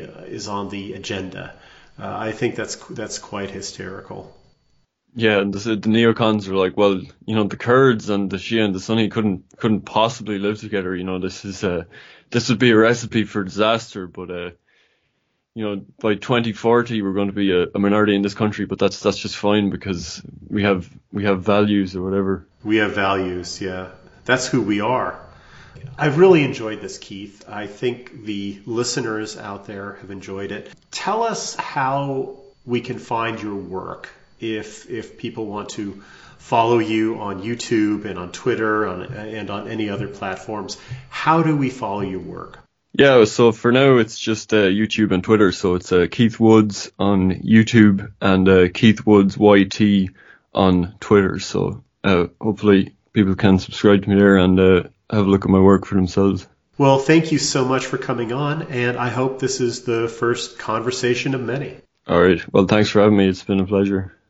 the agenda. I think that's quite hysterical. Yeah, and the neocons are like, well, the Kurds and the Shia and the Sunni couldn't possibly live together. This would be a recipe for disaster, but by 2040 we're going to be a minority in this country, but that's just fine because we have values or whatever. We have values, yeah. That's who we are. I've really enjoyed this, Keith. I think the listeners out there have enjoyed it. Tell us how we can find your work if people want to follow you on YouTube and on Twitter and on any other platforms, how do we follow your work? Yeah, so for now it's just YouTube and Twitter. So it's Keith Woods on YouTube and Keith Woods YT on Twitter. So hopefully people can subscribe to me there and have a look at my work for themselves. Well, thank you so much for coming on, and I hope this is the first conversation of many. All right. Well, thanks for having me. It's been a pleasure.